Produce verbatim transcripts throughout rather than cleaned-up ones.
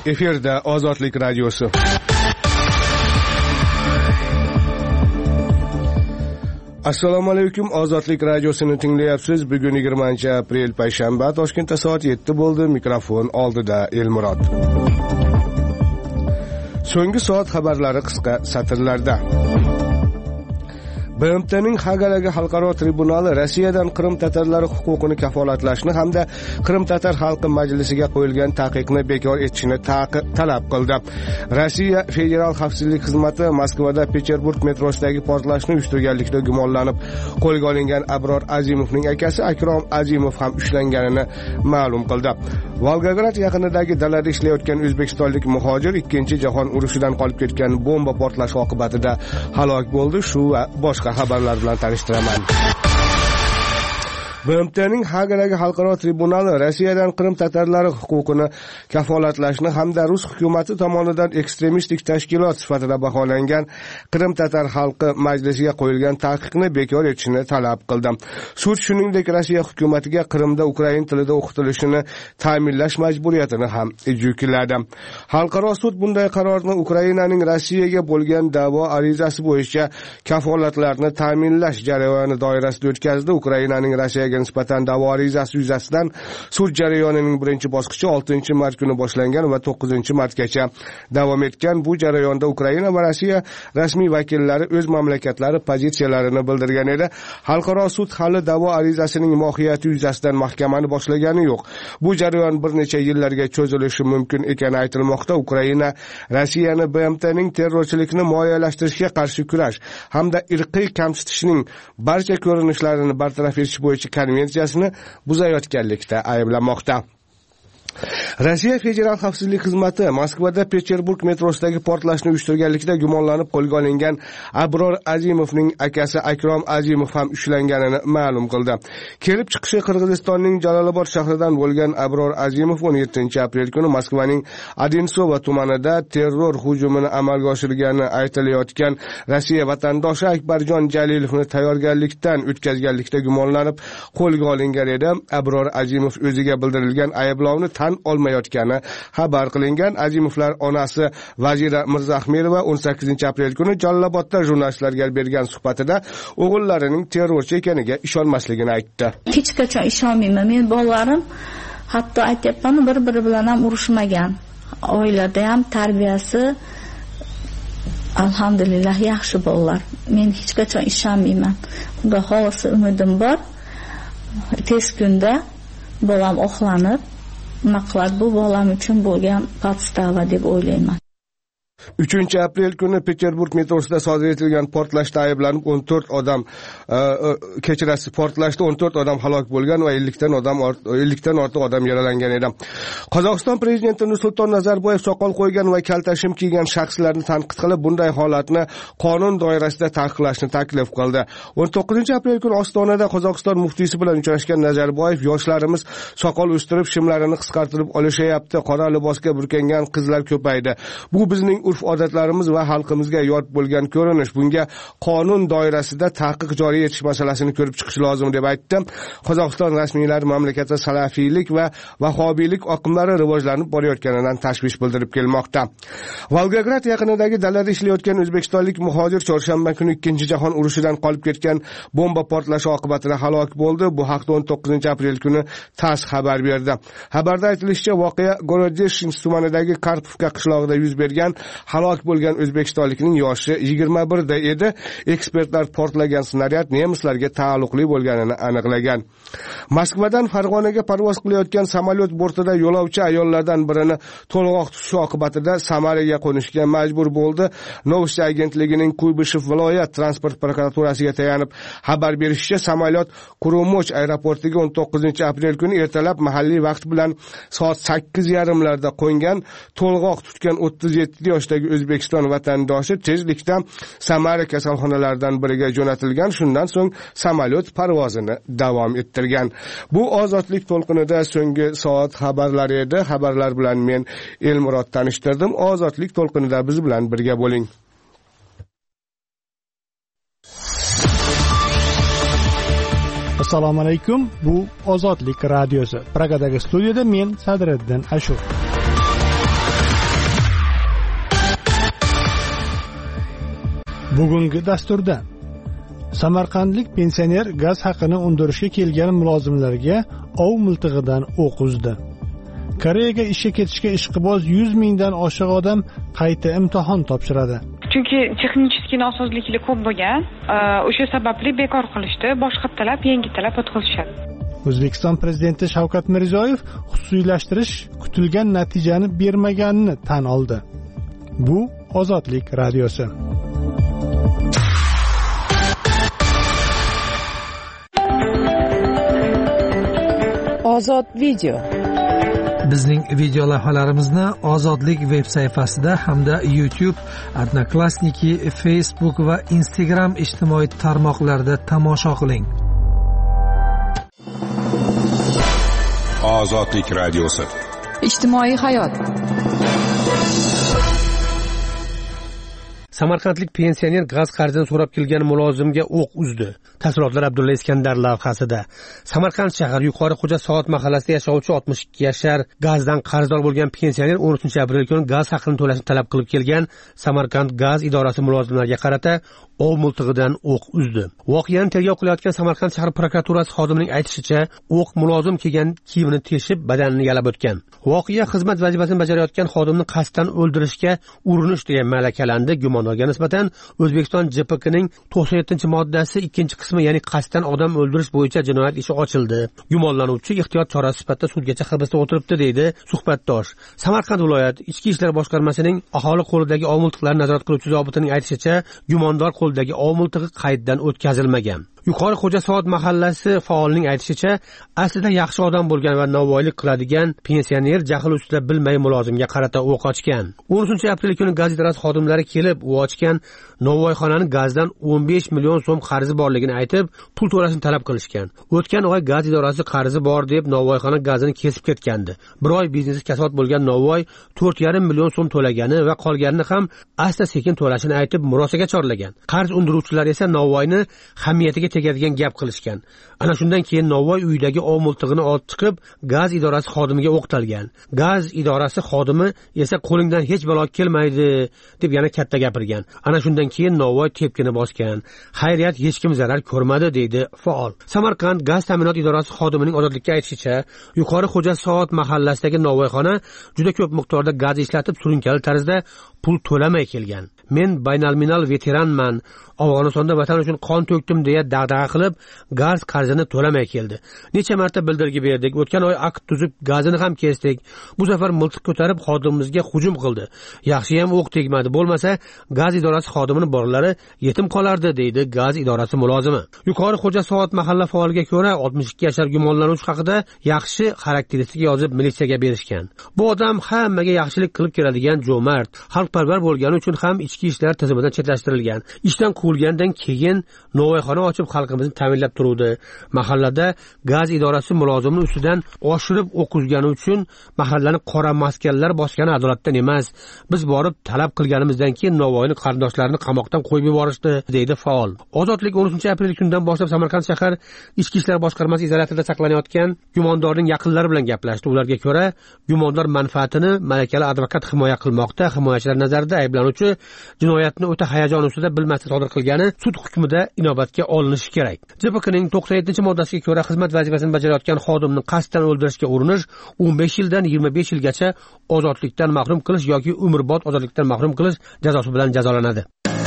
Efirda Ozodlik radiosi. Assalomu alaykum, Ozodlik radiosini tinglayapsiz. Bugun yigirmanchi aprel payshanba, Toshkentda soat yetti bo'ldi. Mikrofon oldida Elmurod. So'nggi soat xabarlari qisqa satrlarda. B M T'ning Hagadagi xalqaro tribunali Rossiyadan Qrim tatarlari huquqini kafolatlashni hamda Qrim tatar xalqi majlisiga qo'yilgan taqiqni bekor etishni talab qildi. Rossiya Federal xavfsizlik xizmati Moskvada Peterburg metrosidagi portlashni uyushtirganlikda gumonlanib qo'lga olingan Abror Azimovning akasi Akrom Azimov ham ushlanganini ma'lum qildi. Volgograd yaqinidagi dalada ishlayotgan o'zbekistonlik muhojir ikkinchi jahon urushidan qolib ketgan bomba portlashi oqibatida halok bo'ldi. Shu va boshqa xabarlar bilan tanishtiraman. B M T'ning Hagadagi xalqaro tribunali Rossiyadan Qrim tatarlari huquqini kafolatlashni hamda Rus hukumati tomonidan ekstremistik tashkilot sifatida baholangan Qrim tatar xalqi majlisiga qo'yilgan taqiqni bekor etishni talab qildi. Sud shuningdek Rossiya hukumatiga Qrimda ukrain tilida o'qitilishini ta'minlash majburiyatini ham yukladi. Xalqaro sud bunday qarorni Ukrainaning Rossiyaga bo'lgan da'vo arizasi bo'yicha kafolatlarni ta'minlash jarayoni doirasida o'tkazdi. Ukrainaning Rossiya nisbatan da'vo arizasi yuzasidan sud jarayonining birinchi bosqichi oltinchi mart kuni boshlangan va to'qqizinchi martgacha davom etgan. Bu jarayonda Ukraina va Rossiya rasmiy vakillari o'z mamlakatlari pozitsiyalarini bildirgan edi. Xalqaro sud hali da'vo arizasining mohiyati yuzasidan mahkamani boshlagani yo'q. Bu jarayon bir necha yillarga cho'zilishi mumkin ekani aytilmoqda. Ukraina Rossiyani B M T'ning terrorchilikni moliyalashtirishga qarshi kurash hamda irqiy kamsitishning barcha ko'rinishlarini bartaraf etish bo'yicha konvensiyasini buzayotganlikda ayblamoqda. Rossiya Federal xavfsizlik xizmati Moskvada Peterburg metrosidagi portlashni uyushtirganlikda gumonlanib qo'lga olingan Abror Azimovning akasi Akrom Azimov ham ushlanganini ma'lum qildi. Kelib chiqishi Qirg'izistonning Jalolobod shahridan bo'lgan Abror Azimov o'n yettinchi aprel kuni Moskvaning Odensova tumanida terror hujumini amalga oshirgani aytilayotgan Rossiya vatandoshi Akbarjon Jalilovni tayyorgarlikdan o'tkazganlikda gumonlanib qo'lga olingan edi. Abror Azimov o'ziga bildirilgan ayblovni tan olmayotgani xabar qilingan. Azimovlar onasi Vazira Mirzaxmerova o'n sakkizinchi aprel kuni Jalolobodda jurnalistlarga bergan suhbatida o'g'illarining terrorchi ekaniga ishonmasligini aytdi. Hech qachon ishonmayman. Men bolalarim hatto aytayapman, bir-biri bilan ham urushmagan. Oilada ham tarbiyasi alhamdulillah yaxshi bolalar. Men hech qachon ishonmayman. Xudo xolisa umidim bor. Tez kunda bolam oqlanib maqlad bu bolam uchun bo'lgan podstava deb o'ylayman. uchinchi aprel kuni Peterburg metrosida sodir etilgan portlashda ayblanib o'n to'rt odam kechirasi portlashda o'n to'rt odam halok bo'lgan va ellik dan odam ellik dan ortiq odam yaralangan edi. Qozog'iston prezidenti Nursulton Nazarboyev soqol qo'ygan va kalta shim kiygan shaxslarni tanqid qilib, bunday holatni qonun doirasida taqiqlashni taklif qildi. o'n to'qqizinchi aprel kuni Ostonada Qozog'iston muftiysi bilan uchrashgan Nazarboyev, yoshlarimiz soqol o'stirib, shimlarini qisqartirib olishyapti, qora libosga burkangan qizlar ko'paydi. Bu bizning urf odatlarimiz va xalqimizga yod bo'lgan ko'rinish. Bunga qonun doirasida taqiq joriy etish masalasini ko'rib chiqish lozim deb aytdi. Qozog'iston rasmiylari mamlakatda salafiylik va vahobiylik oqimlari rivojlanib borayotganidan tashvish bildirib kelmoqda. Volgograd yaqinidagi dalada ishlayotgan o'zbekistonlik muhojir chorshanba kuni ikkinchi jahon urushidan qolib ketgan bomba portlashi oqibatida halok bo'ldi. Bu haqda o'n to'qqizinchi aprel kuni TASS xabar berdi. Xabarda aytilishicha, voqea Gorodeshchin tumanidagi Karpovka qishlog'ida yuz bergan. Halok bo'lgan o'zbekistonlikning yoshi yigirma birda edi. Ekspertlar portlagan snaryad nemislarga taalluqli bo'lganini aniqlagan. Moskvadan Farg'onaga parvoz qilayotgan samolyot bortida yo'lovchi ayollardan birini to'lg'oq tutishi oqibatida Samaraga qo'nishga majbur bo'ldi. Novosti agentligining Kuybyshev viloyat transport prokuraturasiga tayanib xabar berishicha, samolyot Kurumoch aeroportiga o'n to'qqizinchi aprel kuni ertalab mahalliy vaqt bilan soat sakkiz yarim larda qo'ngan. To'lg'oq tutgan o'ttiz yetti yoshdagi O'zbekiston vatandoshi tezlikda Samara kasalxonalaridan biriga jo'natilgan. Shundan so'ng samolyot parvozini davom ettirgan. Bu ozodlik to'lqinida so'nggi soat xabarlari edi. Xabarlar bilan men Elmurod tanishtirdim. Ozodlik to'lqinida biz bilan birga bo'ling. Assalomu alaykum. Bu Ozodlik radiosi. Pragadagi studiyada men Sadriddin Ashur. Bugungi dasturda Samarqandlik pensioner gaz haqini undirishga kelgan mulozimlarga ov miltig'idan o'q uzdi. Koreyaga ishga ketishga ishqiboz yuz mingdan oshiq odam qayta imtihon topshiradi. Chunki texnik nosozliklar ko'p bo'lgan, o'sha sababli bekor qilishdi, boshqa talab, yangi talab o'tkazishadi. O'zbekiston prezidenti Shavkat Mirziyoyev xususiylashtirish kutilgan natijani bermaganini tan oldi. Bu Ozodlik radiosi. Ozod video. Bizning video lavhalarimizni Ozodlik veb sayfasida hamda YouTube, Odnoklassniki, Facebook va Instagram ijtimoiy tarmoqlarida tomosha qiling. Ozodlik radiosi. Ijtimoiy hayot. Samarqandlik pensioner gaz qarzidan so'rab kelgan mulozimga o'q uzdi. Tasvirotlar Abdulla Iskandar lavhasida. Samarqand shahar Yuqori Xo'ja Soat mahallasida yashovchi oltmish ikki yashar gazdan qarzdor bo'lgan pensioner o'n uchinchi aprel kuni gaz haqini to'lashni talab qilib kelgan Samarqand gaz idorasi mulozimlariga qarata ov miltig'idan o'q uzdi. Voqeani tergov qilayotgan Samarqand shahar prokuraturasi xodimining aytishicha, o'q mulozim kiygan kiyimini teshib badanini yalab o'tgan. Voqea xizmat vazifasini bajarayotgan xodimni qasddan o'ldirishga urinish deya malakалandi. Gumondorga nisbatan O'zbekiston J P K'ning to'qson yettinchi moddasi ikkinchi qismi, ya'ni qasddan odam o'ldirish bo'yicha jinoyat ishi ochildi. Gumonlanuvchi ehtiyot chorasi sifatida sudgacha hibsda o'tiribdi, deydi suhbatdosh. Samarqand viloyat Ichki ishlar boshqarmasining aholi qo'lidagi ov miltiqlarini nazorat qiluvchi zobitining aytishicha, gumondor qo'lidagi ov miltig'i qayddan o'tkazilmagan. Yuqori Xo'ja Soat mahallasi faolining aytishicha, aslida yaxshi odam bo'lgan va novvoylik qiladigan pensioner jahl ustida bilmay mulozimga qarata o'q ochgan. o'n uchinchi aprel kuni gaz idorasi xodimlari kelib, u ochgan novvoyxonani gazdan o'n besh million so'm qarzi borligini aytib, pul to'lashni talab qilishgan. O'tgan oy gaz idorasi qarzi bor deb novvoyxona gazini kesib ketgandi. Bir oy biznesi kasod bo'lgan novvoy to'rt yarim million so'm to'lagani va qolganini ham asta sekin to'lashini aytib murosaga chorlagan. Qarz undiruvchilar esa novvoyni hamiyatiga tegadigan gap qilishgan. Ana shundan keyin novvoy uyidagi ov miltig'ini olib chiqib, gaz idorasi xodimiga o'qtalgan. Gaz idorasi xodimi esa qo'lingdan hech balo kelmaydi deb yana katta gapirgan. Ana shundan keyin novvoy tepkini bosgan. Xayriyat hech kim zarar ko'rmadi, deydi faol. Samarqand gaz ta'minot idorasi xodimining Ozodlikka aytishicha, Yuqori Xo'ja Soat mahallasidagi novvoyxona juda ko'p miqdorda gaz ishlatib, surunkali tarzda pul to'lamay kelgan. Men baynalminal veteranman, Afg'onistonda vatan uchun qon to'kdim deya dag'dag'a qilib, gaz qarzini to'lamay keldi. Necha marta bildirgi berdik, o'tgan oy akt tuzib gazini ham kesdik. Bu safar miltiq ko'tarib xodimimizga hujum qildi. Yaxshi ham o'q tegmadi, bo'lmasa gaz idorasi xodimining bolalari yetim qolardi, deydi gaz idorasi mulozimi. Yuqori Xo'ja Soat mahalla faoliga ko'ra, oltmish ikki yashar gumonlanuvchi haqida yaxshi xarakteristika yozib militsiyaga berishgan. Bu odam hammaga yaxshilik qilib keladigan jo'mard, xalqparvar bo'lgani uchun ham ichki ishlar tizimidan chetlashtirilgan. Ishdan quvilgandan keyin novvoyxona ochib xalqimizni ta'minlab turuvdi. Mahallada gaz idorasi mulozimini ustidan oshirib o'qizgani uchun mahallani qora maskanlar bosgani adolatdan emas. Biz borib talab qilganimizdan keyin novvoyning qarindoshlarini qamoqdan qo'yib yuborishdi, deydi faol. Ozodlik o'n uchinchi aprel kunidan boshlab Samarqand shahar Ichki ishlar boshqarmasi izolyatorida saqlanayotgan gumondorning yaqinlari bilan gaplashdi. Ularga ko'ra, gumondor manfaatini malakali advokat himoya qilmoqda. Himoyachilar nazarida ayblanuvchi jinoyatni o'ta hayajon ustida bilmasdan sodir qilgani sud hukmida inobatga olinishi kerak. J P K'ning to'qson yettinchi moddasiga ko'ra xizmat vazifasini bajarayotgan xodimni qasddan o'ldirishga urinish o'n besh yildan yigirma besh yilgacha ozodlikdan mahrum qilish yoki umrbod ozodlikdan mahrum qilish jazosi bilan jazolanadi.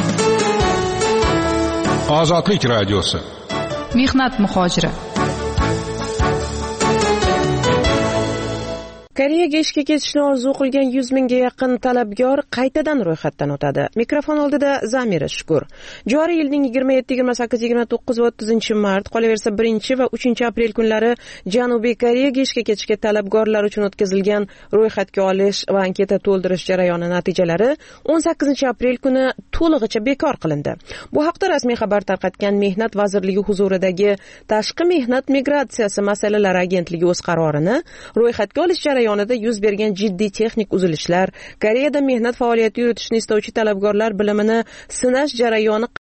Ozodlik radiosi. Mehnat muhojiri. Koreyaga ishga ketishni orzu qilgan yuz mingga yaqin talabgor qaytadan ro'yxatdan o'tadi. Mikrofon oldida Zamira Shukur. Joriy yilning yigirma yetti, yigirma sakkiz, yigirma to'qqiz va o'ttizinchi mart, qolaversa birinchi va uchinchi aprel kunlari Janubiy Koreyaga ishga ketishga talabgorlar uchun o'tkazilgan ro'yxatga olish va anketa to'ldirish jarayoni natijalari o'n sakkizinchi aprel kuni to'lig'icha bekor qilindi. Bu haqda rasmiy xabar tarqatgan Mehnat vazirligi huzuridagi Tashqi mehnat migratsiyasi masalalari agentligi o'z qarorini ro'yxatga olish jarayoni yonida yuz bergan jiddiy texnik uzilishlar, Koreyada mehnat faoliyati yuritishni istovchi talabgorlar bilimini sinash jarayoni